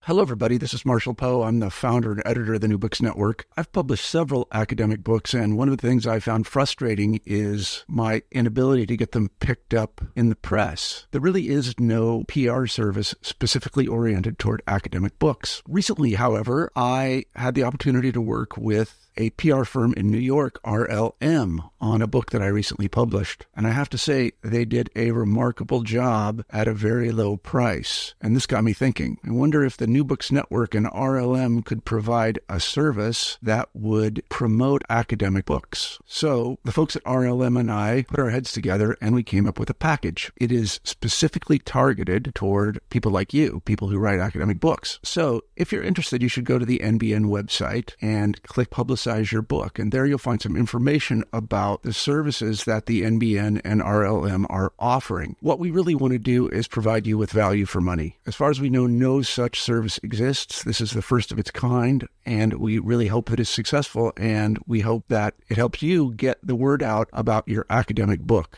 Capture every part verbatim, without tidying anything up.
Hello, everybody. This is Marshall Poe. I'm the founder and editor of the New Books Network. I've published several academic books, and one of the things I found frustrating is my inability to get them picked up in the press. There really is no P R service specifically oriented toward academic books. Recently, however, I had the opportunity to work with a P R firm in New York, R L M, on a book that I recently published. And I have to say, they did a remarkable job at a very low price. And this got me thinking. I wonder if the New Books Network and R L M could provide a service that would promote academic books. So the folks at R L M and I put our heads together and we came up with a package. It is specifically targeted toward people like you, people who write academic books. So if you're interested, you should go to the N B N website and click Publicize your book. And there you'll find some information about the services that the N B N and R L M are offering. What we really want to do is provide you with value for money. As far as we know, no such service exists. This is the first of its kind, and we really hope that it's successful, and we hope that it helps you get the word out about your academic book.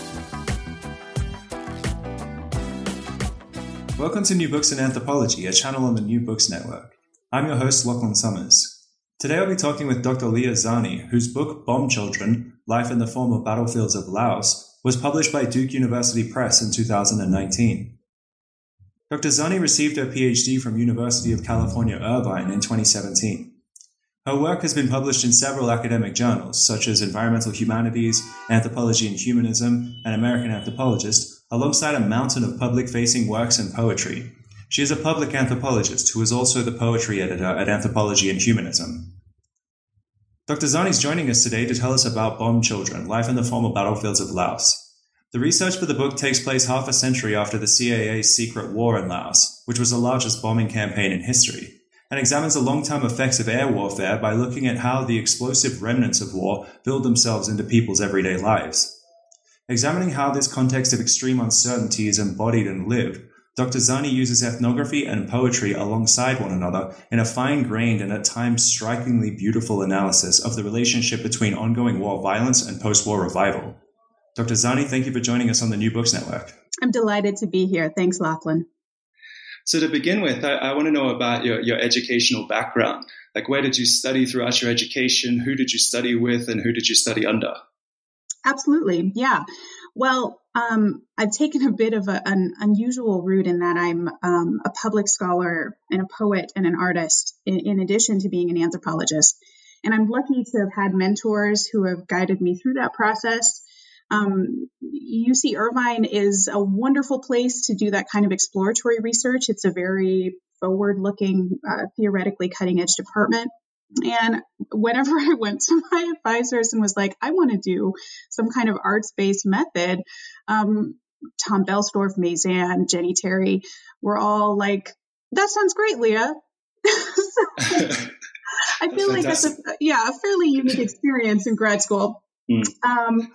Welcome to New Books in Anthropology, a channel on the New Books Network. I'm your host, Lachlan Summers. Today I'll be talking with Doctor Leah Zani, whose book, Bomb Children, Life in the Former Battlefields of Laos, was published by Duke University Press in two thousand nineteen. Doctor Zani received her P H D from University of California, Irvine in twenty seventeen. Her work has been published in several academic journals, such as Environmental Humanities, Anthropology and Humanism, and American Anthropologist, alongside a mountain of public-facing works and poetry. She is a public anthropologist who is also the poetry editor at Anthropology and Humanism. Doctor Zani is joining us today to tell us about Bomb Children, Life in the Former Battlefields of Laos. The research for the book takes place half a century after the C I A's secret war in Laos, which was the largest bombing campaign in history, and examines the long-term effects of air warfare by looking at how the explosive remnants of war build themselves into people's everyday lives. Examining how this context of extreme uncertainty is embodied and lived, Doctor Zani uses ethnography and poetry alongside one another in a fine-grained and at times strikingly beautiful analysis of the relationship between ongoing war violence and post-war revival. Doctor Zani, thank you for joining us on the New Books Network. I'm delighted to be here. Thanks, Lachlan. So to begin with, I, I want to know about your, your educational background. Like, where did you study throughout your education? Who did you study with, and who did you study under? Absolutely, yeah. Well, um, I've taken a bit of a, an unusual route in that I'm um, a public scholar and a poet and an artist, in, in addition to being an anthropologist. And I'm lucky to have had mentors who have guided me through that process. Um, U C Irvine is a wonderful place to do that kind of exploratory research. It's a very forward-looking, uh, theoretically cutting-edge department. And whenever I went to my advisors and was like, I want to do some kind of arts-based method, um, Tom Belsdorf, Mazan, Jenny Terry were all like, that sounds great, Leah. So I feel like that's a, yeah, a fairly unique experience in grad school. Mm. Um,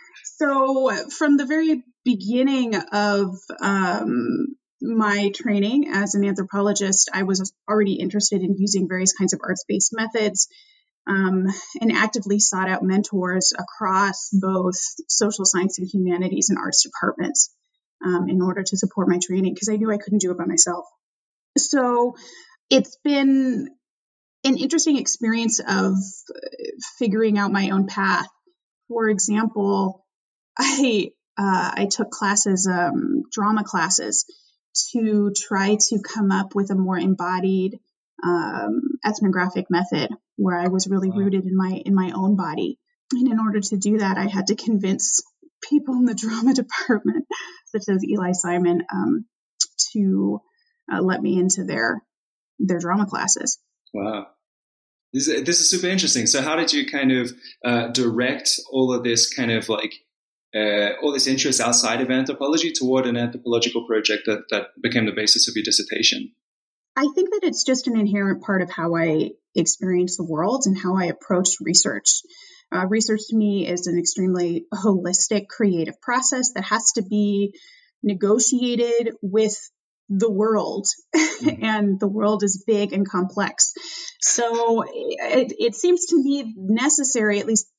so from the very beginning of um, my training as an anthropologist, I was already interested in using various kinds of arts-based methods um, and actively sought out mentors across both social science and humanities and arts departments um, in order to support my training, because I knew I couldn't do it by myself. So it's been an interesting experience of figuring out my own path. For example, I uh, I took classes, um, drama classes, to try to come up with a more embodied um, ethnographic method where I was really wow. rooted in my in my own body. And in order to do that, I had to convince people in the drama department, such as Eli Simon, um, to uh, let me into their their drama classes. Wow. This is, this is super interesting. So how did you kind of uh, direct all of this kind of like Uh, all this interest outside of anthropology toward an anthropological project that, that became the basis of your dissertation? I think that it's just an inherent part of how I experience the world and how I approach research. Uh, research to me is an extremely holistic, creative process that has to be negotiated with the world, mm-hmm. and the world is big and complex. So it, it seems to me necessary, at least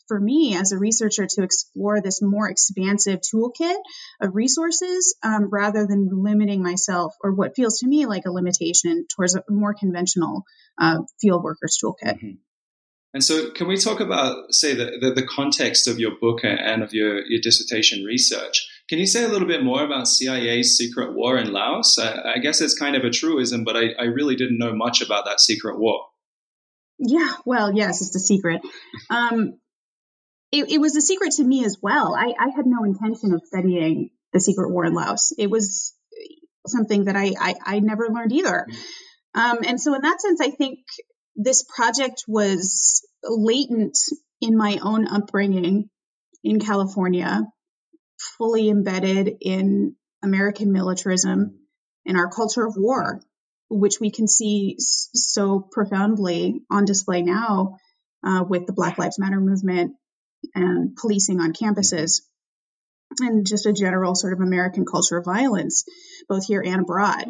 for me as a researcher to explore this more expansive toolkit of resources um, rather than limiting myself or what feels to me like a limitation towards a more conventional uh, field workers toolkit. Mm-hmm. And so can we talk about, say, the, the, the context of your book and of your, your dissertation research? Can you say a little bit more about C I A's secret war in Laos? I, I guess it's kind of a truism, but I, I really didn't know much about that secret war. Yeah, well, yes, it's a secret. Um, it, it was a secret to me as well. I, I had no intention of studying the secret war in Laos. It was something that I, I, I never learned either. Um, and so in that sense, I think this project was latent in my own upbringing in California, fully embedded in American militarism and our culture of war, which we can see so profoundly on display now uh, with the Black Lives Matter movement and policing on campuses, and just a general sort of American culture of violence, both here and abroad.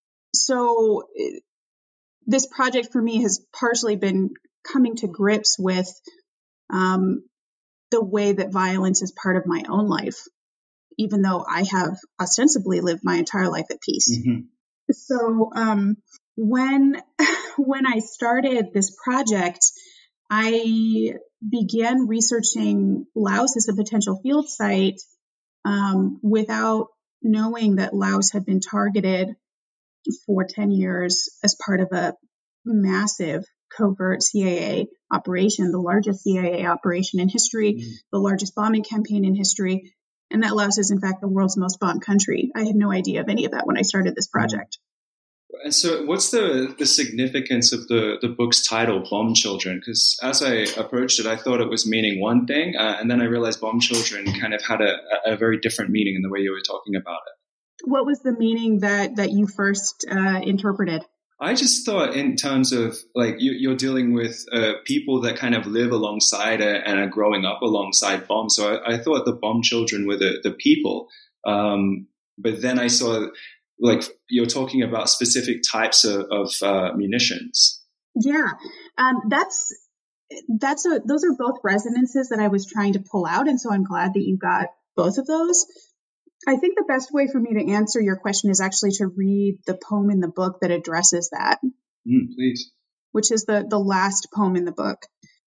So this project for me has partially been coming to grips with um, the way that violence is part of my own life, even though I have ostensibly lived my entire life at peace. Mm-hmm. So um, when when I started this project, I began researching Laos as a potential field site um, without knowing that Laos had been targeted for ten years as part of a massive covert C I A operation, the largest C I A operation in history, mm-hmm. the largest bombing campaign in history. And that Laos is, in fact, the world's most bombed country. I had no idea of any of that when I started this project. And so what's the, the significance of the, the book's title, Bomb Children? Because as I approached it, I thought it was meaning one thing. Uh, and then I realized Bomb Children kind of had a, a very different meaning in the way you were talking about it. What was the meaning that, that you first uh, interpreted? I just thought in terms of like you, you're dealing with uh, people that kind of live alongside it and are growing up alongside bombs. So I, I thought the bomb children were the, the people. Um, but then I saw like you're talking about specific types of, of uh, munitions. Yeah, um, that's that's a those are both resonances that I was trying to pull out. And so I'm glad that you got both of those. I think the best way for me to answer your question is actually to read the poem in the book that addresses that. Mm, please. Which is the, the last poem in the book.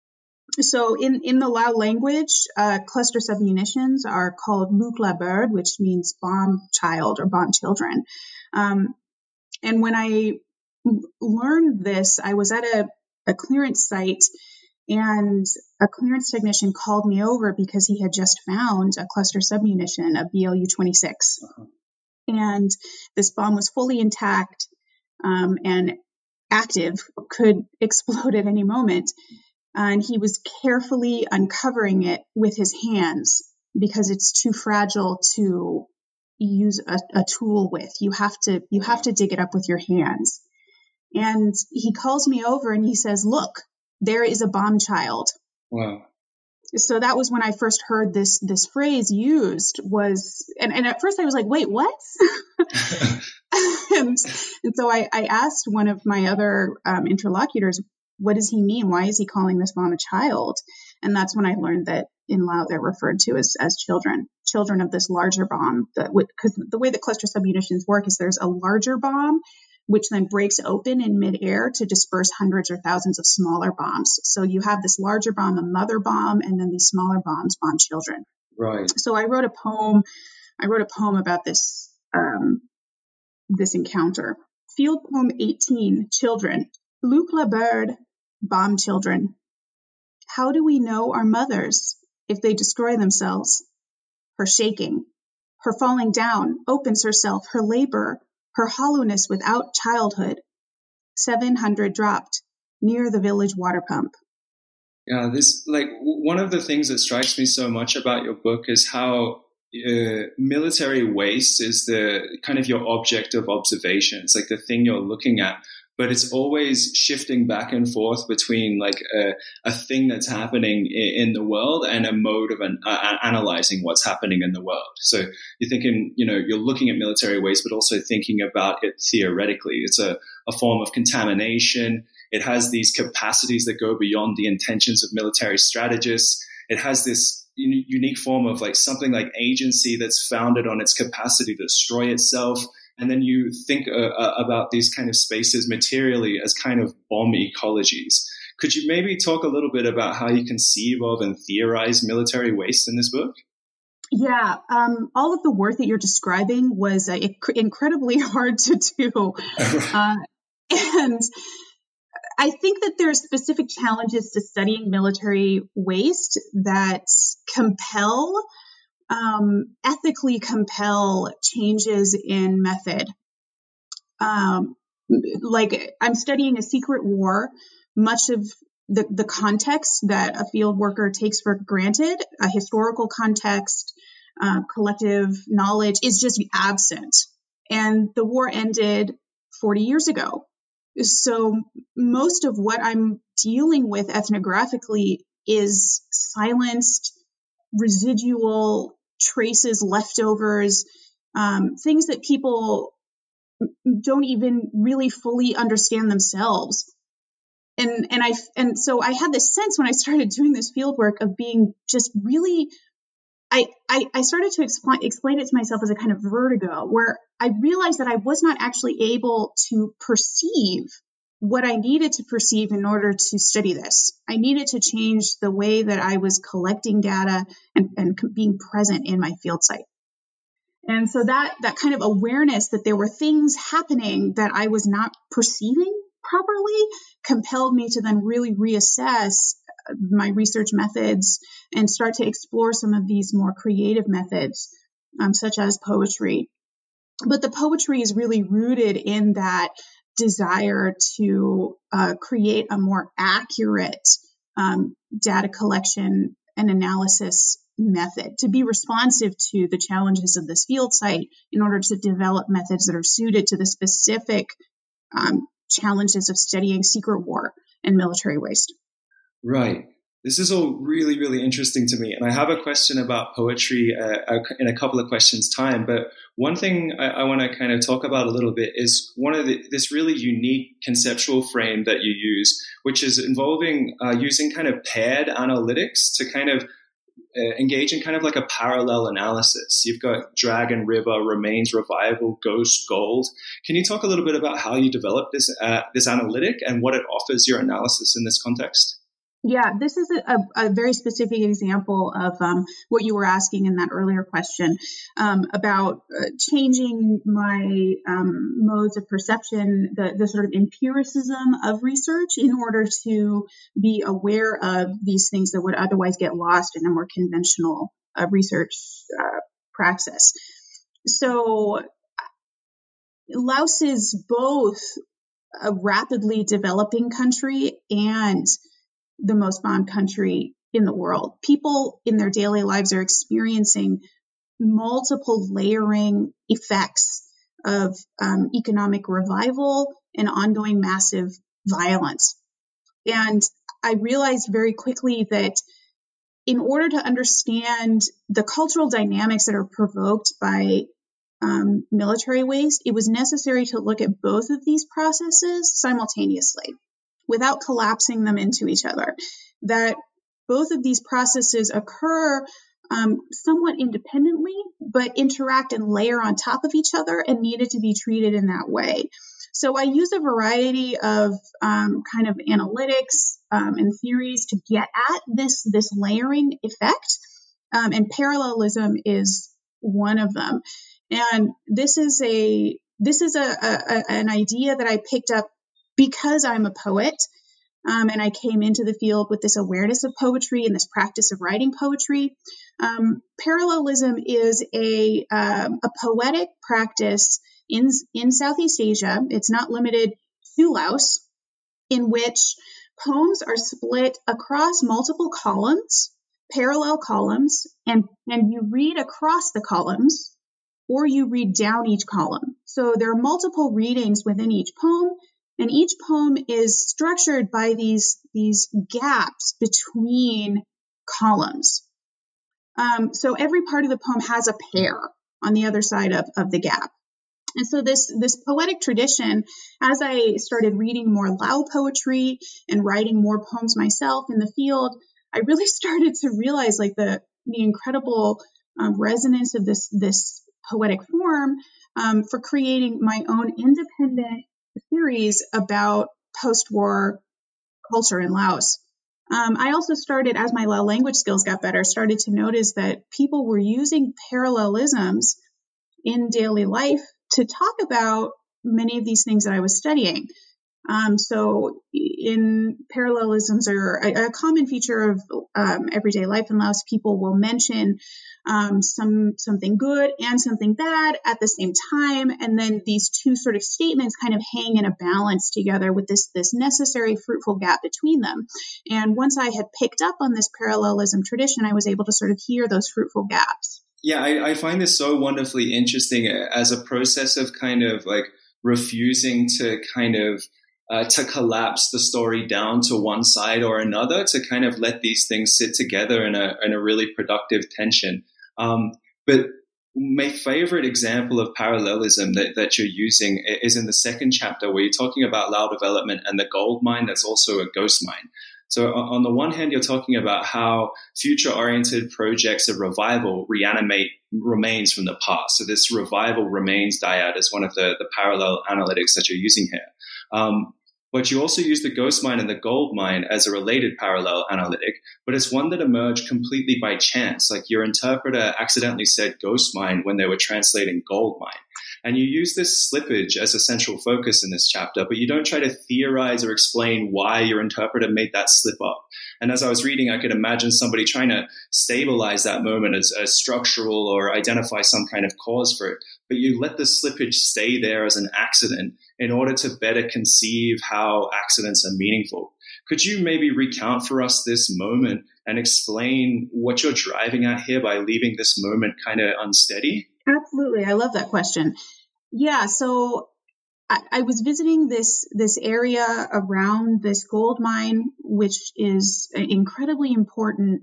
So in, in the Lao language, uh, cluster submunitions are called Luk La Bird, which means bomb child or bomb children. Um, and when I learned this, I was at a, a clearance site, and a clearance technician called me over because he had just found a cluster submunition, a B L U twenty-six. Uh-huh. And this bomb was fully intact um, and active, could explode at any moment. And he was carefully uncovering it with his hands because it's too fragile to use a, a tool with. You have to, you have to dig it up with your hands. And he calls me over and he says, "Look, there is a bomb child." Wow. So that was when I first heard this this phrase used was, and, and at first I was like, wait, what? and, and so I, I asked one of my other um, interlocutors, what does he mean? Why is he calling this bomb a child? And that's when I learned that in Lao they're referred to as, as children, children of this larger bomb. That because the way that cluster submunitions work is there's a larger bomb which then breaks open in midair to disperse hundreds or thousands of smaller bombs. So you have this larger bomb, a mother bomb, and then these smaller bombs bomb children. Right. So I wrote a poem. I wrote a poem about this um, this encounter. Field poem eighteen, Children. Luk La Bird, bomb children. How do we know our mothers if they destroy themselves? Her shaking, her falling down, opens herself, her labor, her hollowness without childhood. seven hundred dropped near the village water pump. Yeah, this like one of the things that strikes me so much about your book is how uh, military waste is the kind of your object of observation. It's like the thing you're looking at, but it's always shifting back and forth between like a, a thing that's happening in, in the world and a mode of an, uh, analyzing what's happening in the world. So you're thinking, you know, you're looking at military waste, but also thinking about it theoretically. It's a, a form of contamination. It has these capacities that go beyond the intentions of military strategists. it has this un- unique form of like something like agency that's founded on its capacity to destroy itself. And then you think uh, uh, about these kind of spaces materially as kind of bomb ecologies. Could you maybe talk a little bit about how you conceive of and theorize military waste in this book? Yeah, um, all of the work that you're describing was uh, inc- incredibly hard to do. uh, and I think that there are specific challenges to studying military waste that compel, um, ethically compel changes in method. Um, like I'm studying a secret war, much of the, the context that a field worker takes for granted, a historical context, uh, collective knowledge is just absent. And the war ended forty years ago. So most of what I'm dealing with ethnographically is silenced, residual traces, leftovers, um, things that people don't even really fully understand themselves. And and I and so I had this sense when I started doing this field work of being just really, I I, I started to explain explain it to myself as a kind of vertigo, where I realized that I was not actually able to perceive what I needed to perceive in order to study this. I needed to change the way that I was collecting data and, and being present in my field site. And so that that kind of awareness that there were things happening that I was not perceiving properly compelled me to then really reassess my research methods and start to explore some of these more creative methods, um, such as poetry. But the poetry is really rooted in that desire to uh, create a more accurate um, data collection and analysis method, to be responsive to the challenges of this field site in order to develop methods that are suited to the specific um, challenges of studying secret war and military waste. Right. This is all really, really interesting to me. And I have a question about poetry uh, in a couple of questions' time. But one thing I, I want to kind of talk about a little bit is one of the, this really unique conceptual frame that you use, which is involving uh, using kind of paired analytics to kind of uh, engage in kind of like a parallel analysis. You've got Dragon River, Remains Revival, Ghost Gold. Can you talk a little bit about how you develop this uh, this analytic and what it offers your analysis in this context? Yeah, this is a, a very specific example of um, what you were asking in that earlier question um, about uh, changing my um, modes of perception, the, the sort of empiricism of research in order to be aware of these things that would otherwise get lost in a more conventional uh, research uh, praxis. So Laos is both a rapidly developing country and the most bombed country in the world. People in their daily lives are experiencing multiple layering effects of um, economic revival and ongoing massive violence. And I realized very quickly that in order to understand the cultural dynamics that are provoked by um, military waste, it was necessary to look at both of these processes simultaneously, without collapsing them into each other, that both of these processes occur um, somewhat independently, but interact and layer on top of each other and needed to be treated in that way. So I use a variety of um, kind of analytics um, and theories to get at this, this layering effect, um, and parallelism is one of them. And this is a this is a, a an idea that I picked up because I'm a poet, um, and I came into the field with this awareness of poetry and this practice of writing poetry. Um, parallelism is a um, a poetic practice in in Southeast Asia. It's not limited to Laos, in which poems are split across multiple columns, parallel columns, and and you read across the columns, or you read down each column. So there are multiple readings within each poem. And each poem is structured by these, these gaps between columns. Um, so every part of the poem has a pair on the other side of, of the gap. And so this, this poetic tradition, as I started reading more Lao poetry and writing more poems myself in the field, I really started to realize like the the incredible um, resonance of this this poetic form um, for creating my own independent theories about post-war culture in Laos. Um, I also started, as my Lao language skills got better, started to notice that people were using parallelisms in daily life to talk about many of these things that I was studying. Um, so in parallelisms are a, a common feature of um, everyday life in Laos. People will mention um, some something good and something bad at the same time, and then these two sort of statements kind of hang in a balance together with this this necessary fruitful gap between them. And once I had picked up on this parallelism tradition, I was able to sort of hear those fruitful gaps. Yeah, I, I find this so wonderfully interesting as a process of kind of like refusing to kind of Uh, to collapse the story down to one side or another, to kind of let these things sit together in a in a really productive tension. Um, but my favorite example of parallelism that, that you're using is in the second chapter, where you're talking about Lao development and the gold mine that's also a ghost mine. So on the one hand, you're talking about how future-oriented projects of revival reanimate remains from the past. So this revival remains dyad is one of the, the parallel analytics that you're using here. Um, But you also use the ghost mine and the gold mine as a related parallel analytic, but it's one that emerged completely by chance. Like your interpreter accidentally said ghost mine when they were translating gold mine. And you use this slippage as a central focus in this chapter, but you don't try to theorize or explain why your interpreter made that slip up. And as I was reading, I could imagine somebody trying to stabilize that moment as, as structural or identify some kind of cause for it. But you let the slippage stay there as an accident in order to better conceive how accidents are meaningful. Could you maybe recount for us this moment and explain what you're driving at here by leaving this moment kind of unsteady? Absolutely. I love that question. Yeah. So I, I was visiting this, this area around this gold mine, which is incredibly important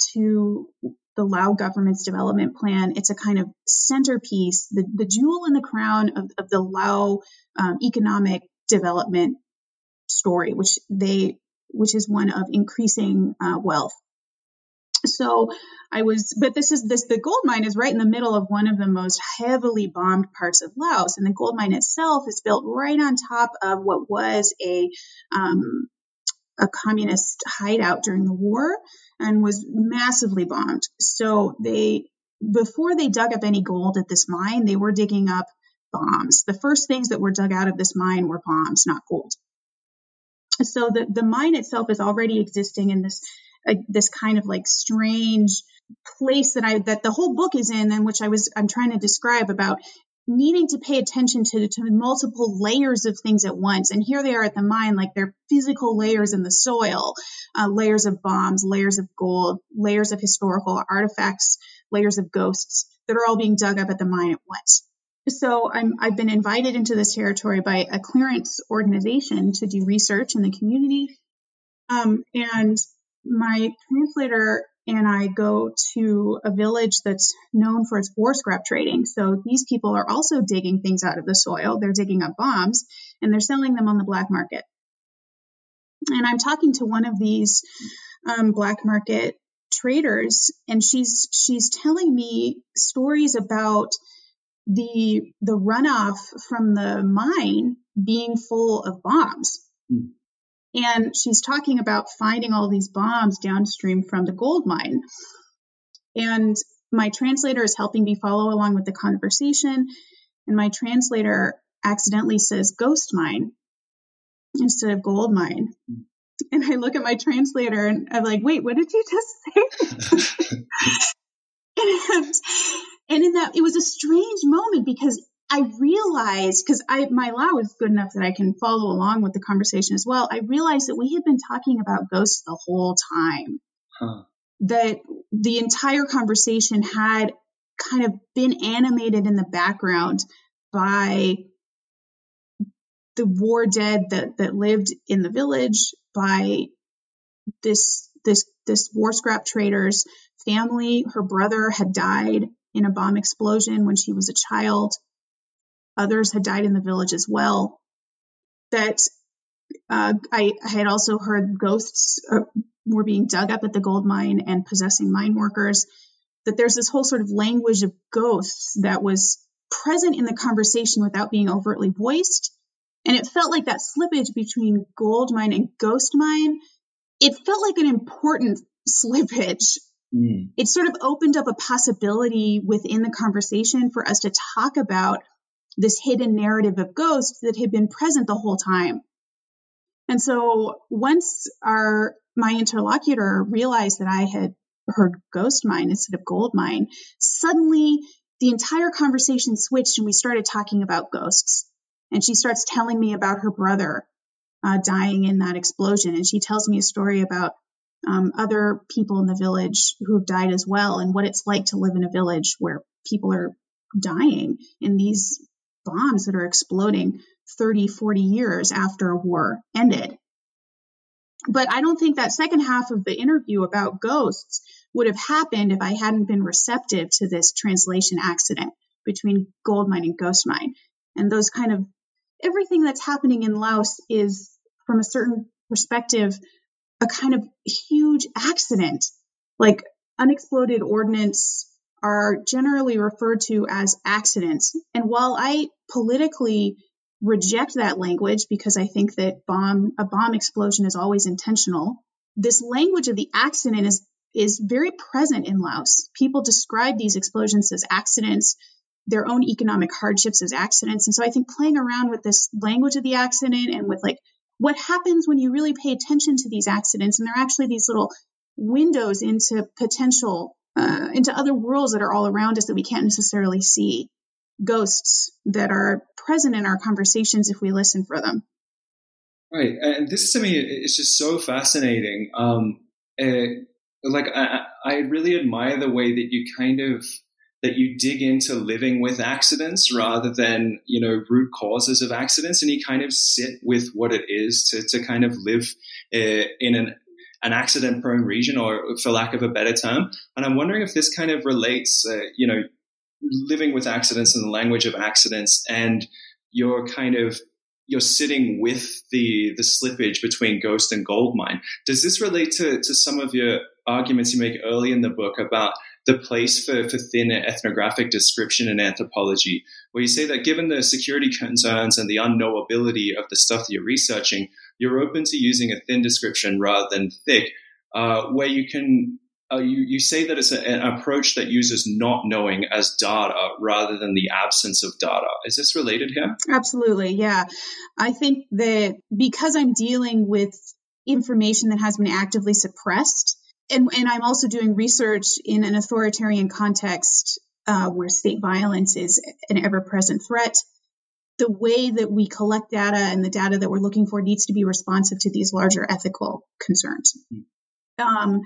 to the Lao government's development plan. It's a kind of centerpiece, the, the jewel in the crown of, of the Lao um, economic development story, which they, which is one of increasing uh, wealth. So I was, but this is this, the gold mine is right in the middle of one of the most heavily bombed parts of Laos. And the gold mine itself is built right on top of what was a, um, a communist hideout during the war and was massively bombed. So they, before they dug up any gold at this mine, they were digging up bombs. The first things that were dug out of this mine were bombs, not gold. So the, the mine itself is already existing in this Uh, this kind of like strange place that I, that the whole book is in, and which I was, I'm trying to describe about needing to pay attention to, to multiple layers of things at once. And here they are at the mine, like they're physical layers in the soil, uh, layers of bombs, layers of gold, layers of historical artifacts, layers of ghosts that are all being dug up at the mine at once. So I'm, I've been invited into this territory by a clearance organization to do research in the community. Um, and my translator and I go to a village that's known for its war scrap trading. So these people are also digging things out of the soil. They're digging up bombs and they're selling them on the black market. And I'm talking to one of these um, black market traders, and she's she's telling me stories about the the runoff from the mine being full of bombs. Mm. And she's talking about finding all these bombs downstream from the gold mine. And my translator is helping me follow along with the conversation. And my translator accidentally says ghost mine instead of gold mine. And I look at my translator and I'm like, wait, what did you just say? and, and in that, it was a strange moment because I realized, because I my Lao is good enough that I can follow along with the conversation as well. I realized that we had been talking about ghosts the whole time. Huh. That the entire conversation had kind of been animated in the background by the war dead that, that lived in the village, by this this this war scrap trader's family. Her brother had died in a bomb explosion when she was a child. Others had died in the village as well. That uh, I, I had also heard ghosts uh, were being dug up at the gold mine and possessing mine workers, that there's this whole sort of language of ghosts that was present in the conversation without being overtly voiced. And it felt like that slippage between gold mine and ghost mine, it felt like an important slippage. Mm. It sort of opened up a possibility within the conversation for us to talk about this hidden narrative of ghosts that had been present the whole time. And so once our my interlocutor realized that I had heard ghost mine instead of gold mine, suddenly the entire conversation switched and we started talking about ghosts. And she starts telling me about her brother uh, dying in that explosion. And she tells me a story about um, other people in the village who have died as well, and what it's like to live in a village where people are dying in these bombs that are exploding thirty, forty years after a war ended. But I don't think that second half of the interview about ghosts would have happened if I hadn't been receptive to this translation accident between gold mine and ghost mine. And those kind of, everything that's happening in Laos is, from a certain perspective, a kind of huge accident. Like, unexploded ordnance are generally referred to as accidents. And while I politically reject that language because I think that bomb a bomb explosion is always intentional, this language of the accident is is very present in Laos. People describe these explosions as accidents, their own economic hardships as accidents. And so I think playing around with this language of the accident and with like what happens when you really pay attention to these accidents, and they're actually these little windows into potential uh, into other worlds that are all around us that we can't necessarily see. Ghosts that are present in our conversations if we listen for them. Right. And this to me, it's just so fascinating. Um, uh, like I, I really admire the way that you kind of, that you dig into living with accidents rather than, you know, root causes of accidents. And you kind of sit with what it is to, to kind of live uh, in an, an accident prone region, or for lack of a better term. And I'm wondering if this kind of relates, uh, you know, living with accidents and the language of accidents, and you're kind of, you're sitting with the the slippage between ghost and gold mine. Does this relate to, to some of your arguments you make early in the book about the place for, for thin ethnographic description in anthropology, where you say that given the security concerns and the unknowability of the stuff that you're researching, you're open to using a thin description rather than thick, uh, where you can Uh, you, you say that it's a, an approach that uses not knowing as data rather than the absence of data. Is this related here? Absolutely, yeah. I think that because I'm dealing with information that has been actively suppressed, and, and I'm also doing research in an authoritarian context uh, where state violence is an ever-present threat, the way that we collect data and the data that we're looking for needs to be responsive to these larger ethical concerns. Mm-hmm. Um,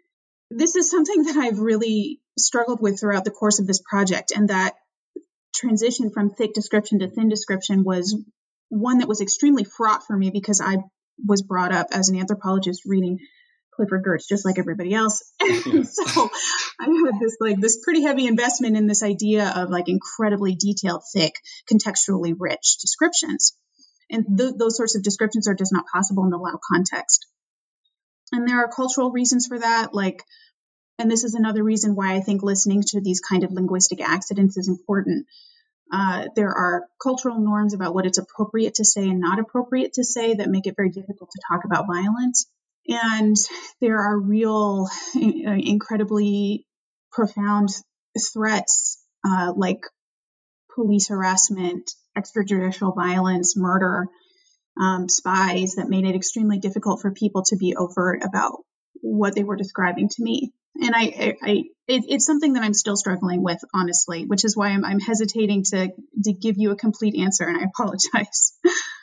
This is something that I've really struggled with throughout the course of this project, and that transition from thick description to thin description was one that was extremely fraught for me because I was brought up as an anthropologist reading Clifford Geertz just like everybody else. And so I had this like this pretty heavy investment in this idea of like incredibly detailed, thick, contextually rich descriptions. And th- those sorts of descriptions are just not possible in the Lao context. And there are cultural reasons for that, like, and this is another reason why I think listening to these kind of linguistic accidents is important. Uh, there are cultural norms about what it's appropriate to say and not appropriate to say that make it very difficult to talk about violence. And there are real, incredibly profound threats, uh, like police harassment, extrajudicial violence, murder, Um, spies, that made it extremely difficult for people to be overt about what they were describing to me. And I, I, I it, it's something that I'm still struggling with, honestly, which is why I'm, I'm hesitating to, to give you a complete answer, and I apologize.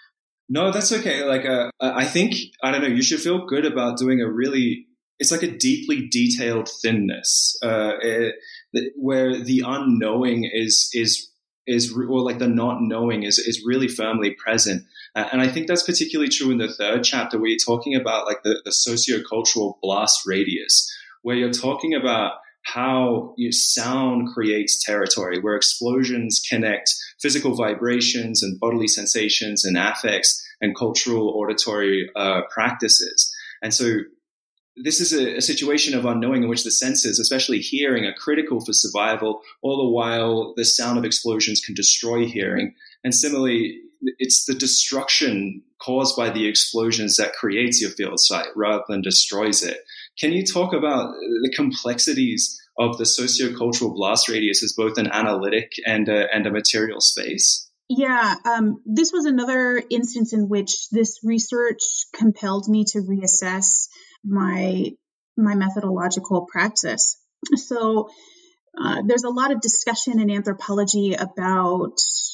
No, that's okay. Like, uh, I think, I don't know, you should feel good about doing a really, it's like a deeply detailed thinness, uh, it, where the unknowing is, is, is, or like the not knowing is, is really firmly present. Uh, and I think that's particularly true in the third chapter, where you're talking about like the, the sociocultural blast radius, where you're talking about how you know, sound creates territory, where explosions connect physical vibrations and bodily sensations and affects and cultural auditory uh, practices. And so this is a, a situation of unknowing in which the senses, especially hearing, are critical for survival, all the while the sound of explosions can destroy hearing. And similarly, it's the destruction caused by the explosions that creates your field sight rather than destroys it. Can you talk about the complexities of the sociocultural blast radius as both an analytic and a, and a material space? Yeah, um, this was another instance in which this research compelled me to reassess my my methodological practice. So uh, there's a lot of discussion in anthropology about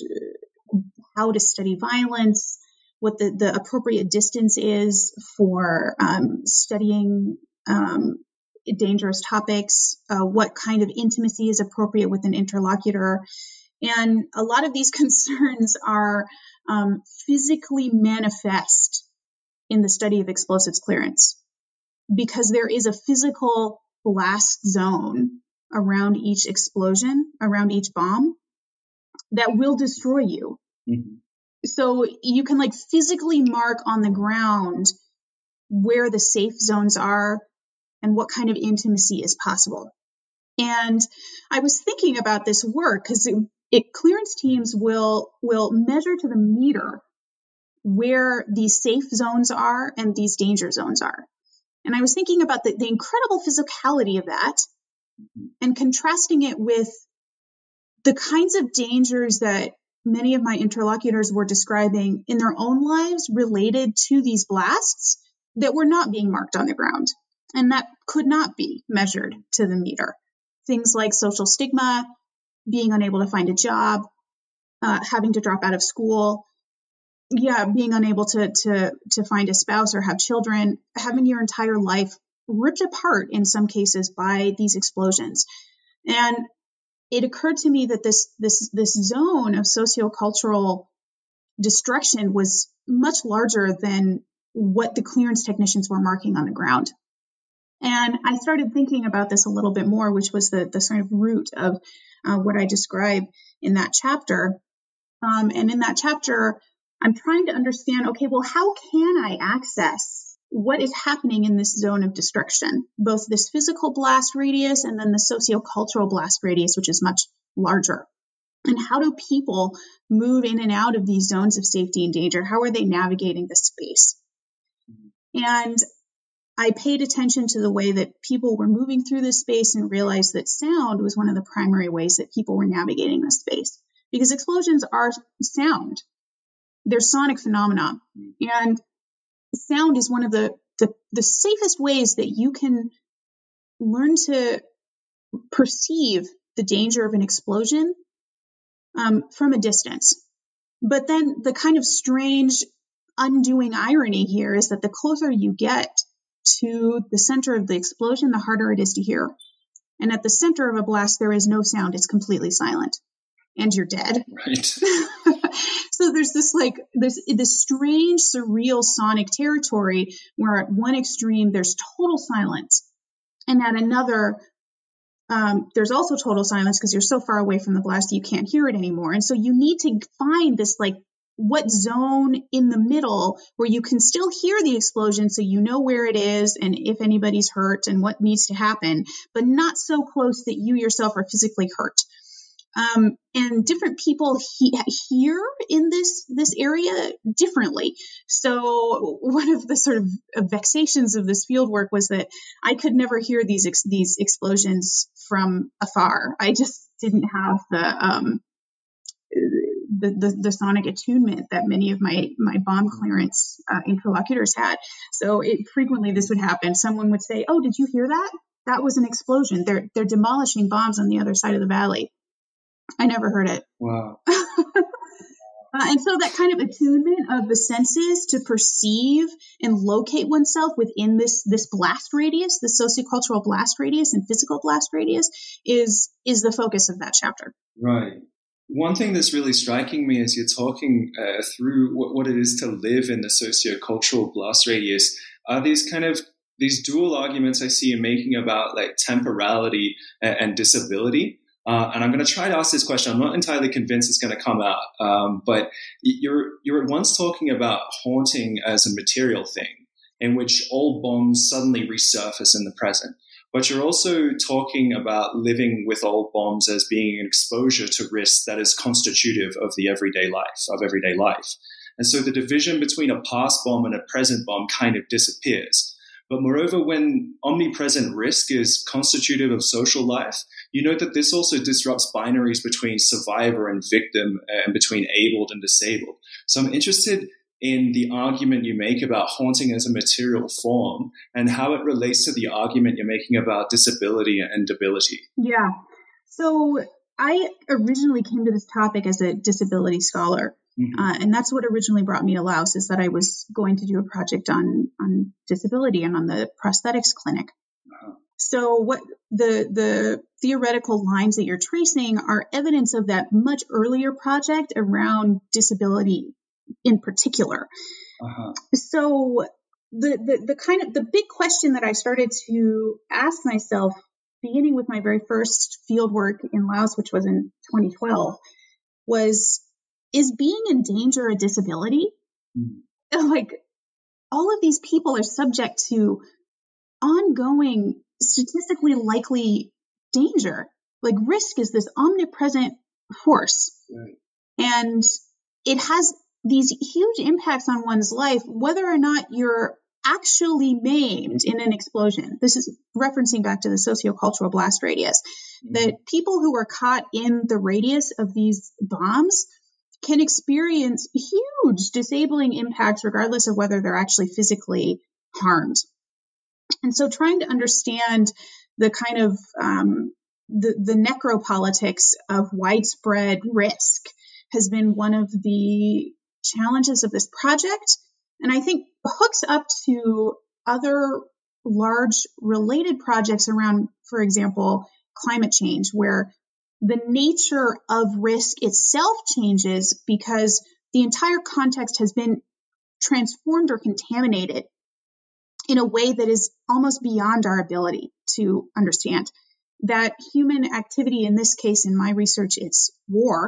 how to study violence, what the, the appropriate distance is for um, studying um, dangerous topics, uh, what kind of intimacy is appropriate with an interlocutor. And a lot of these concerns are um, physically manifest in the study of explosives clearance, because there is a physical blast zone around each explosion, around each bomb, that will destroy you. Mm-hmm. So you can like physically mark on the ground where the safe zones are and what kind of intimacy is possible. And I was thinking about this work because it, it clearance teams will will measure to the meter where these safe zones are and these danger zones are. And I was thinking about the, the incredible physicality of that and contrasting it with the kinds of dangers that many of my interlocutors were describing in their own lives related to these blasts that were not being marked on the ground and that could not be measured to the meter. Things like social stigma, being unable to find a job, uh, having to drop out of school, yeah, being unable to, to, to find a spouse or have children, having your entire life ripped apart in some cases by these explosions. And it occurred to me that this, this, this zone of sociocultural destruction was much larger than what the clearance technicians were marking on the ground. And I started thinking about this a little bit more, which was the, the sort of root of uh, what I describe in that chapter. Um, and in that chapter, I'm trying to understand, okay, well, how can I access what is happening in this zone of destruction, both this physical blast radius and then the sociocultural blast radius, which is much larger? And how do people move in and out of these zones of safety and danger? How are they navigating the space? And I paid attention to the way that people were moving through this space and realized that sound was one of the primary ways that people were navigating this space, because explosions are sound. They're sonic phenomena. And sound is one of the, the, the safest ways that you can learn to perceive the danger of an explosion um, from a distance. But then the kind of strange undoing irony here is that the closer you get to the center of the explosion, the harder it is to hear. And at the center of a blast, there is no sound. It's completely silent. And you're dead. Right. So there's this like this this strange, surreal sonic territory where at one extreme there's total silence, and at another um, there's also total silence because you're so far away from the blast that you can't hear it anymore. And so you need to find this like what zone in the middle where you can still hear the explosion, so you know where it is and if anybody's hurt and what needs to happen, but not so close that you yourself are physically hurt. Um, and different people he- hear in this, this area differently. So one of the sort of vexations of this field work was that I could never hear these, ex- these explosions from afar. I just didn't have the, um, the, the, the sonic attunement that many of my, my bomb clearance uh, interlocutors had. So it frequently this would happen. Someone would say, "Oh, did you hear that? That was an explosion. They're, they're demolishing bombs on the other side of the valley." I never heard it. Wow. uh, and so that kind of attunement of the senses to perceive and locate oneself within this this blast radius, the sociocultural blast radius and physical blast radius, is is the focus of that chapter. Right. One thing that's really striking me as you're talking uh, through what, what it is to live in the sociocultural blast radius are these kind of these dual arguments I see you making about like temporality and, and disability. Uh, and I'm going to try to ask this question. I'm not entirely convinced it's going to come out. Um, but you're, you're at once talking about haunting as a material thing in which old bombs suddenly resurface in the present. But you're also talking about living with old bombs as being an exposure to risk that is constitutive of the everyday life, of everyday life. And so the division between a past bomb and a present bomb kind of disappears. But moreover, when omnipresent risk is constitutive of social life, you know that this also disrupts binaries between survivor and victim and between abled and disabled. So I'm interested in the argument you make about haunting as a material form and how it relates to the argument you're making about disability and debility. Yeah. So I originally came to this topic as a disability scholar. Mm-hmm. Uh, and that's what originally brought me to Laos, is that I was going to do a project on, on disability and on the prosthetics clinic. Wow. So what the, the theoretical lines that you're tracing are evidence of that much earlier project around disability in particular. Uh-huh. So the, the, the kind of the big question that I started to ask myself, beginning with my very first field work in Laos, which was in twenty twelve, was, is being in danger a disability? Mm. Like, all of these people are subject to ongoing, statistically likely danger. Like, risk is this omnipresent force. Right. And it has these huge impacts on one's life, whether or not you're actually maimed in an explosion. This is referencing back to the sociocultural blast radius, mm-hmm. that people who are caught in the radius of these bombs can experience huge disabling impacts regardless of whether they're actually physically harmed. And so trying to understand the kind of um, the, the necropolitics of widespread risk has been one of the challenges of this project, and I think hooks up to other large related projects around, for example, climate change, where the nature of risk itself changes because the entire context has been transformed or contaminated in a way that is almost beyond our ability to understand. That human activity, in this case, in my research, it's war,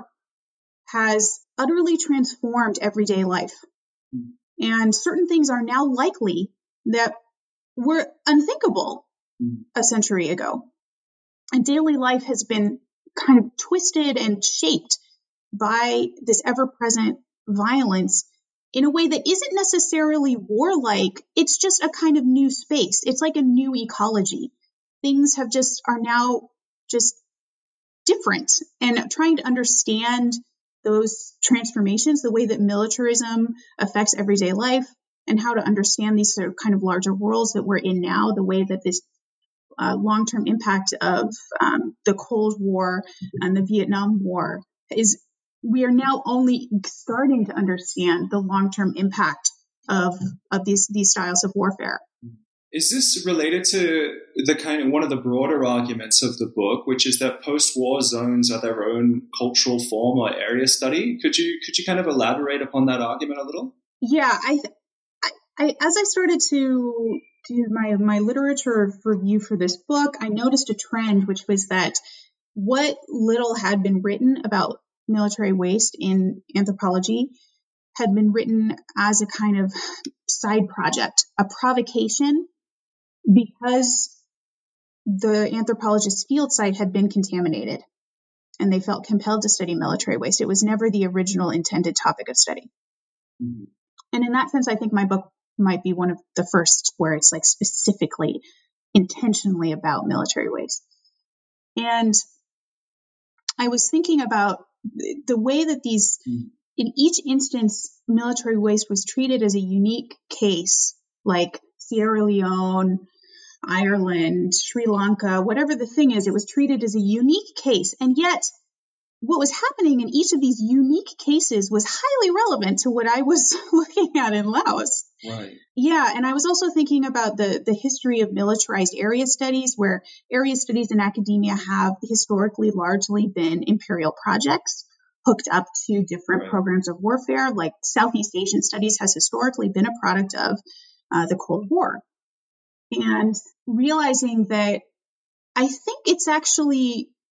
has utterly transformed everyday life. Mm. And certain things are now likely that were unthinkable mm. a century ago. And daily life has been kind of twisted and shaped by this ever-present violence in a way that isn't necessarily warlike. It's just a kind of new space. It's like a new ecology. Things have just are now just different, and trying to understand those transformations, the way that militarism affects everyday life, and how to understand these sort of kind of larger worlds that we're in now, the way that this uh, long-term impact of um, the Cold War and the Vietnam War is, we are now only starting to understand the long-term impact of of these these styles of warfare. Is this related to the kind of one of the broader arguments of the book, which is that post-war zones are their own cultural form or area study? Could you could you kind of elaborate upon that argument a little? Yeah, I, I, I as I started to do my my literature review for this book, I noticed a trend, which was that what little had been written about military waste in anthropology had been written as a kind of side project, a provocation, because the anthropologist's field site had been contaminated and they felt compelled to study military waste. It was never the original intended topic of study. Mm-hmm. And in that sense, I think my book might be one of the first where it's like specifically, intentionally about military waste. And I was thinking about the way that these, mm-hmm. in each instance, military waste was treated as a unique case, like Sierra Leone, Ireland, Sri Lanka, whatever the thing is, it was treated as a unique case. And yet what was happening in each of these unique cases was highly relevant to what I was looking at in Laos. Right. Yeah. And I was also thinking about the, the history of militarized area studies, where area studies in academia have historically largely been imperial projects hooked up to different right. programs of warfare. Like Southeast Asian studies has historically been a product of uh, the Cold War. And realizing that I think it's actually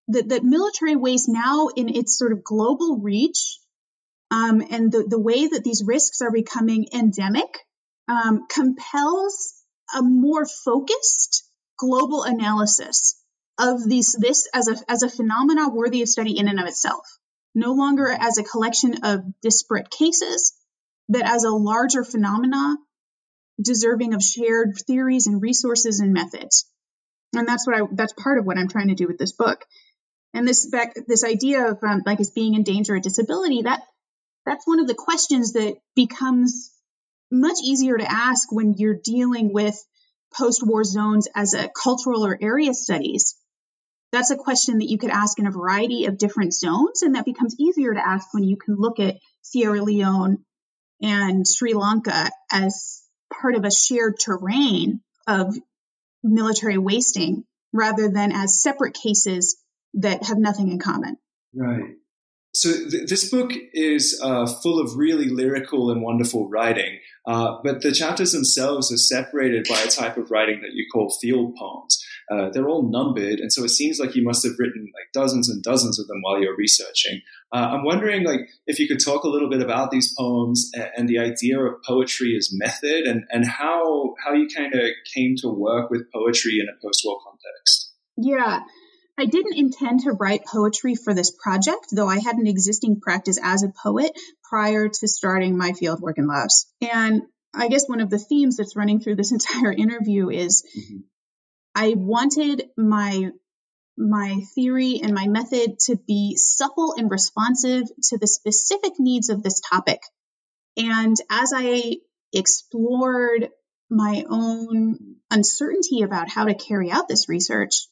that, that military waste now in its sort of global reach, um, and the, the way that these risks are becoming endemic, um, compels a more focused global analysis of these, this as a, as a phenomena worthy of study in and of itself, no longer as a collection of disparate cases, but as a larger phenomena deserving of shared theories and resources and methods. And that's what I, that's part of what I'm trying to do with this book. And this back, this idea of um, like as being in danger of disability, that that's one of the questions that becomes much easier to ask when you're dealing with post-war zones as a cultural or area studies. That's a question that you could ask in a variety of different zones, and that becomes easier to ask when you can look at Sierra Leone and Sri Lanka as part of a shared terrain of military wasting rather than as separate cases that have nothing in common. Right. So th- this book is uh, full of really lyrical and wonderful writing, uh, but the chapters themselves are separated by a type of writing that you call field poems. Uh, they're all numbered, and so it seems like you must have written like dozens and dozens of them while you're researching. Uh, I'm wondering, like, if you could talk a little bit about these poems and, and the idea of poetry as method, and, and how how you kind of came to work with poetry in a post-war context. Yeah. I didn't intend to write poetry for this project, though I had an existing practice as a poet prior to starting my fieldwork in Laos. And I guess one of the themes that's running through this entire interview is mm-hmm. I wanted my my theory and my method to be supple and responsive to the specific needs of this topic. And as I explored my own uncertainty about how to carry out this research,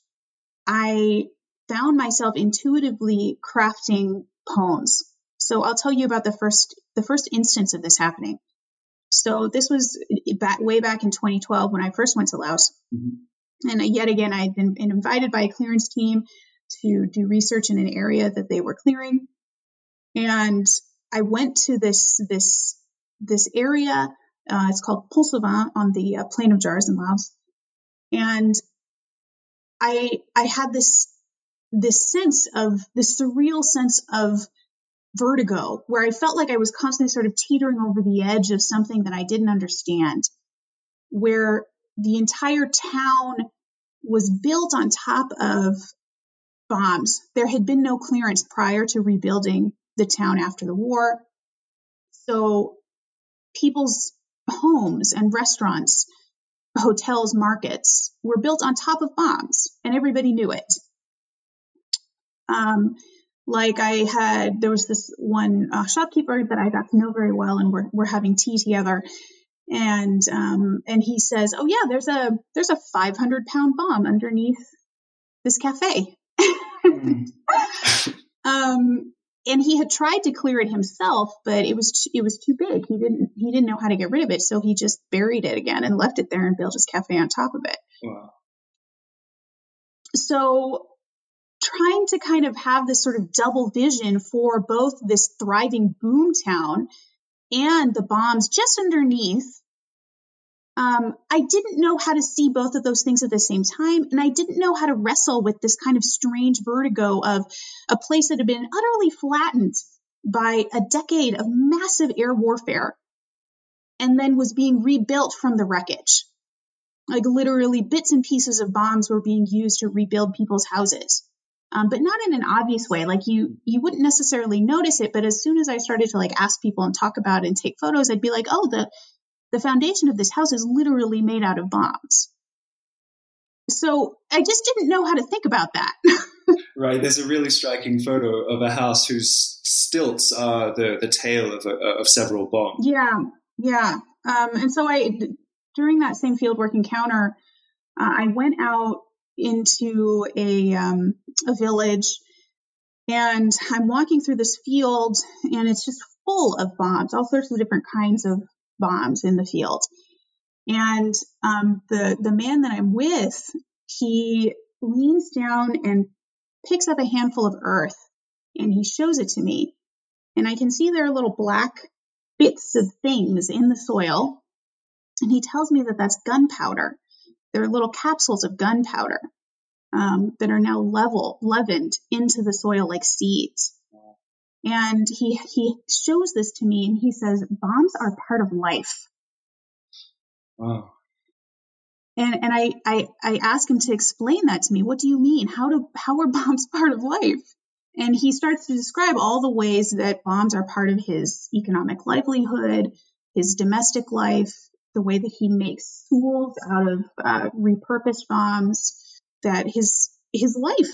I found myself intuitively crafting poems. So I'll tell you about the first the first instance of this happening. So this was back, way back in twenty twelve when I first went to Laos. Mm-hmm. And yet again, I had been, been invited by a clearance team to do research in an area that they were clearing. And I went to this this this area. Uh, it's called Pont Sauvin on the uh, Plain of Jars in Laos. And I I had this this sense of this surreal sense of vertigo, where I felt like I was constantly sort of teetering over the edge of something that I didn't understand, where the entire town was built on top of bombs. There had been no clearance prior to rebuilding the town after the war. So people's homes and restaurants, hotels, markets were built on top of bombs, and everybody knew it. Um, like I had, there was this one uh, shopkeeper that I got to know very well, and we're we're having tea together, and um, and he says, "Oh yeah, there's a there's a five hundred pound bomb underneath this cafe." Mm. um, and he had tried to clear it himself, but it was it was too big. He didn't he didn't know how to get rid of it, so he just buried it again and left it there and built his cafe on top of it. Wow. So trying to kind of have this sort of double vision for both this thriving boom town and the bombs just underneath, um, I didn't know how to see both of those things at the same time, and I didn't know how to wrestle with this kind of strange vertigo of a place that had been utterly flattened by a decade of massive air warfare and then was being rebuilt from the wreckage. Like literally bits and pieces of bombs were being used to rebuild people's houses. Um, but not in an obvious way. Like you, you wouldn't necessarily notice it. But as soon as I started to like ask people and talk about it and take photos, I'd be like, oh, the, the foundation of this house is literally made out of bombs. So I just didn't know how to think about that. Right. There's a really striking photo of a house whose stilts are the, the tail of, a, of several bombs. Yeah. Yeah. Um, and so I, during that same fieldwork encounter, uh, I went out into a um, a village, and I'm walking through this field, and it's just full of bombs, all sorts of different kinds of bombs in the field. And um, the the man that I'm with, he leans down and picks up a handful of earth, and he shows it to me, and I can see there are little black bits of things in the soil, and he tells me that that's gunpowder. They're little capsules of gunpowder. um, that are now level leavened into the soil like seeds. And he he shows this to me, and he says, bombs are part of life. Wow. And and I, I I ask him to explain that to me. What do you mean? How do how are bombs part of life? And he starts to describe all the ways that bombs are part of his economic livelihood, his domestic life, the way that he makes tools out of uh, repurposed bombs, that his his life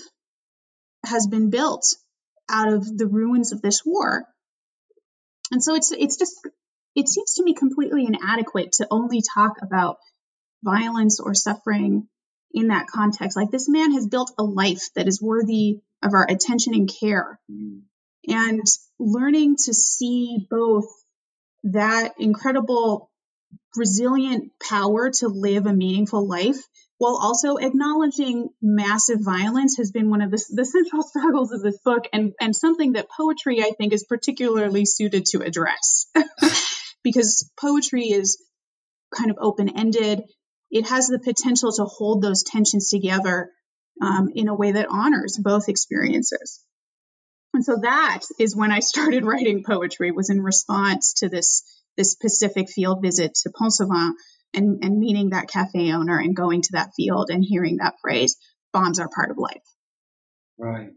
has been built out of the ruins of this war. And so it's it's just it seems to me completely inadequate to only talk about violence or suffering in that context. Like, this man has built a life that is worthy of our attention and care. Mm. And learning to see both that incredible, resilient power to live a meaningful life while also acknowledging massive violence has been one of the, the central struggles of this book, and, and something that poetry, I think, is particularly suited to address. Because poetry is kind of open-ended. It has the potential to hold those tensions together um, in a way that honors both experiences. And so that is when I started writing poetry, was in response to this, this Pacific field visit to Pont-Sauvant and, and meeting that cafe owner and going to that field and hearing that phrase, bombs are part of life. Right.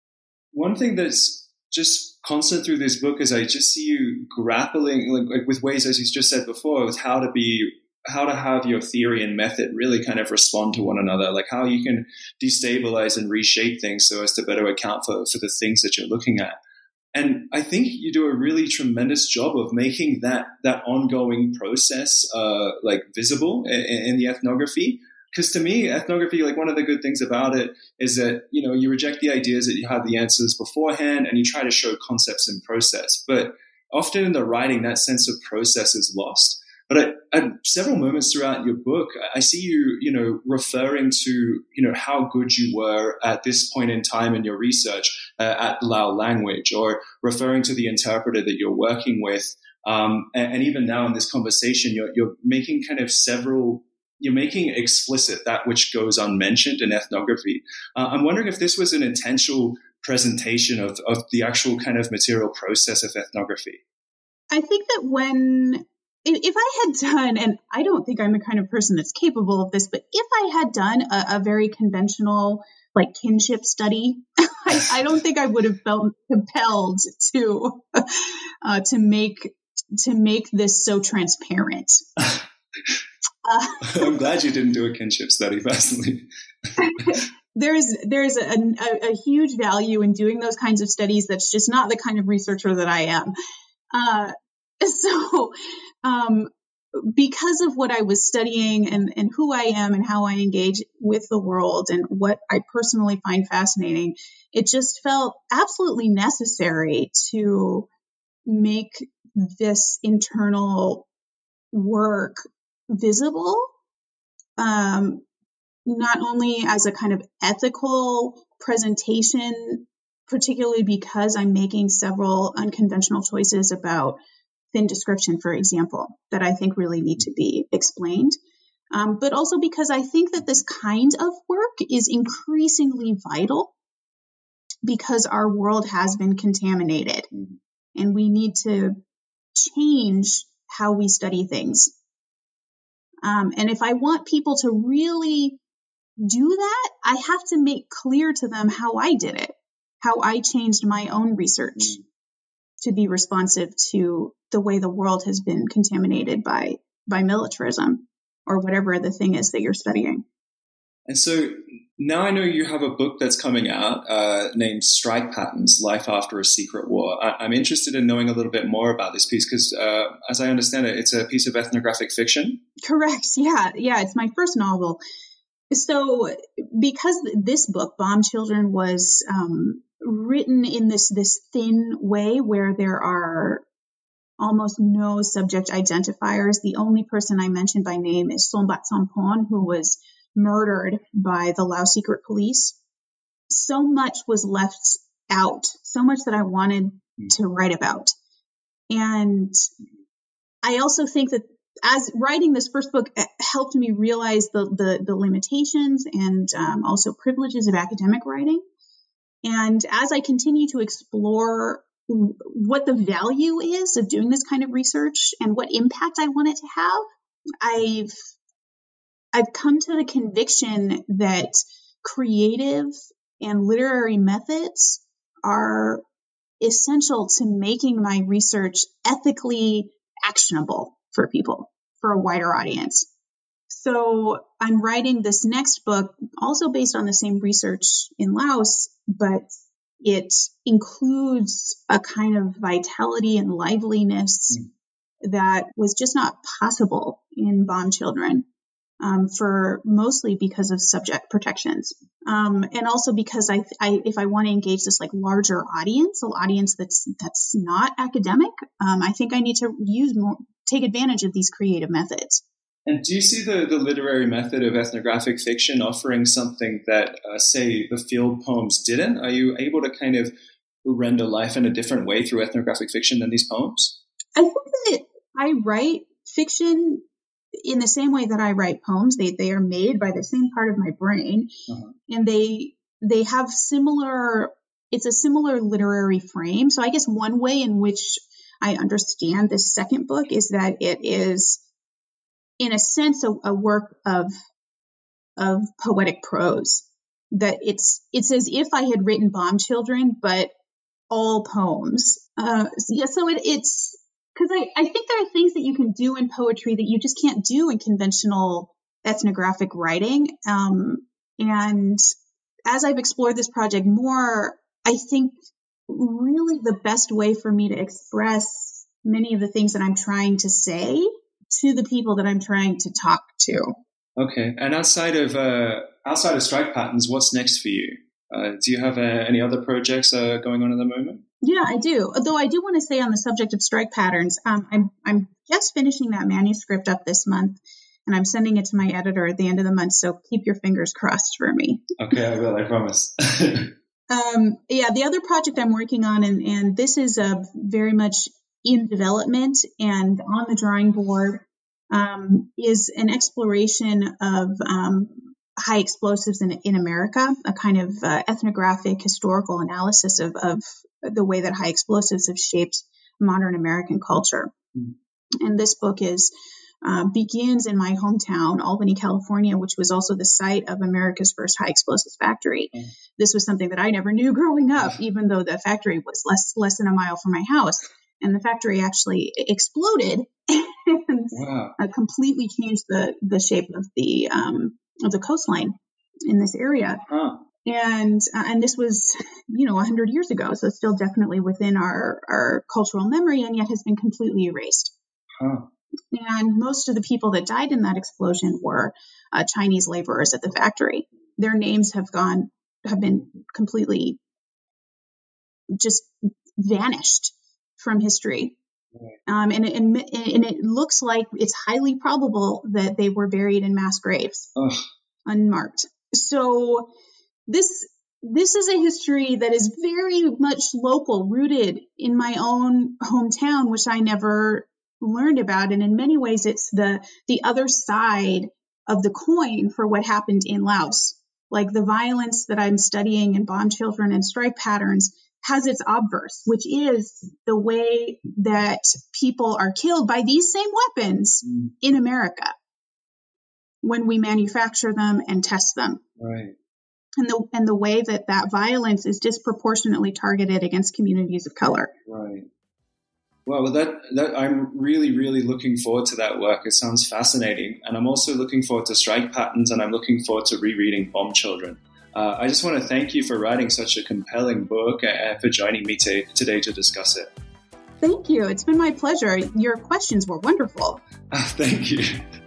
One thing that's just constant through this book is I just see you grappling like, like with ways, as you just said before, with how to be how to have your theory and method really kind of respond to one another, like how you can destabilize and reshape things so as to better account for, for the things that you're looking at. And I think you do a really tremendous job of making that that ongoing process uh, like visible in, in the ethnography. Because to me, ethnography, like one of the good things about it is that, you know, you reject the ideas that you have the answers beforehand and you try to show concepts in process. But often in the writing, that sense of process is lost. But at, at several moments throughout your book, I see you, you know, referring to, you know, how good you were at this point in time in your research uh, at Lao language, or referring to the interpreter that you're working with. Um, and, and even now in this conversation, you're, you're making kind of several, you're making explicit that which goes unmentioned in ethnography. Uh, I'm wondering if this was an intentional presentation of, of the actual kind of material process of ethnography. I think that when... If I had done, and I don't think I'm the kind of person that's capable of this, but if I had done a, a very conventional, like, kinship study, I, I don't think I would have felt compelled to uh, to make to make this so transparent. Uh, I'm glad you didn't do a kinship study, personally. There's there's a, a, a huge value in doing those kinds of studies. That's just not the kind of researcher that I am. Uh, so. Um, because of what I was studying and, and who I am and how I engage with the world and what I personally find fascinating, it just felt absolutely necessary to make this internal work visible, um, not only as a kind of ethical presentation, particularly because I'm making several unconventional choices about thin description, for example, that I think really need to be explained. Um, but also because I think that this kind of work is increasingly vital because our world has been contaminated and we need to change how we study things. Um, and if I want people to really do that, I have to make clear to them how I did it, how I changed my own research to be responsive to the way the world has been contaminated by by militarism or whatever the thing is that you're studying. And so now I know you have a book that's coming out uh, named Strike Patterns, Life After a Secret War. I- I'm interested in knowing a little bit more about this piece because, uh, as I understand it, it's a piece of ethnographic fiction. Correct. Yeah. Yeah. It's my first novel. So because this book, Bomb Children, was um, written in this this thin way where there are almost no subject identifiers. The only person I mentioned by name is Sombat Sampon, who was murdered by the Lao secret police. So much was left out, so much that I wanted to write about. And I also think that as writing this first book helped me realize the the, the limitations and um, also privileges of academic writing. And as I continue to explore what the value is of doing this kind of research and what impact I want it to have, I've I've come to the conviction that creative and literary methods are essential to making my research ethically actionable for people, for a wider audience. So I'm writing this next book, also based on the same research in Laos, but it includes a kind of vitality and liveliness mm. that was just not possible in bomb children. Um, for mostly because of subject protections. Um, and also because I, I, if I want to engage this like larger audience, an audience that's, that's not academic, um, I think I need to use more, take advantage of these creative methods. And do you see the, the literary method of ethnographic fiction offering something that, uh, say, the field poems didn't? Are you able to kind of render life in a different way through ethnographic fiction than these poems? I think that I write fiction in the same way that I write poems. They they are made by the same part of my brain, uh-huh. and they they have similar. It's a similar literary frame. So I guess one way in which I understand this second book is that it is, in a sense, a, a work of of poetic prose. That it's it's as if I had written Bomb Children, but all poems. Uh, yeah, so it, it's. Because I, I think there are things that you can do in poetry that you just can't do in conventional ethnographic writing. Um, and as I've explored this project more, I think really the best way for me to express many of the things that I'm trying to say to the people that I'm trying to talk to. Okay. And outside of uh, outside of Strike Patterns, what's next for you? Uh, do you have uh, any other projects uh, going on at the moment? Yeah, I do. Though I do want to say on the subject of Strike Patterns, um, I'm I'm just finishing that manuscript up this month, and I'm sending it to my editor at the end of the month. So keep your fingers crossed for me. Okay, I will. I promise. um, yeah, the other project I'm working on, and and this is a very much in development and on the drawing board, um, is an exploration of um, high explosives in in America, a kind of uh, ethnographic historical analysis of of the way that high explosives have shaped modern American culture. Mm. And this book is uh, begins in my hometown, Albany, California, which was also the site of America's first high explosives factory. Mm. This was something that I never knew growing up, even though the factory was less less than a mile from my house. And the factory actually exploded and wow. uh, completely changed the the shape of the um, of the coastline in this area. Huh. And uh, and this was, you know, one hundred years ago, so it's still definitely within our, our cultural memory, and yet has been completely erased. Huh. And most of the people that died in that explosion were uh, Chinese laborers at the factory. Their names have gone, have been completely just vanished from history. Um, and, and, and it looks like it's highly probable that they were buried in mass graves, Ugh. unmarked. So this this is a history that is very much local, rooted in my own hometown, which I never learned about. And in many ways, it's the the other side of the coin for what happened in Laos. Like the violence that I'm studying in Bomb Children and Strike Patterns has its obverse, which is the way that people are killed by these same weapons mm. in America when we manufacture them and test them. Right. And the and the way that that violence is disproportionately targeted against communities of color. Right. Well, that that I'm really, really looking forward to that work. It sounds fascinating. And I'm also looking forward to Strike Patterns, and I'm looking forward to rereading Bomb Children. Uh, I just want to thank you for writing such a compelling book and for joining me to, today to discuss it. Thank you. It's been my pleasure. Your questions were wonderful. Thank you.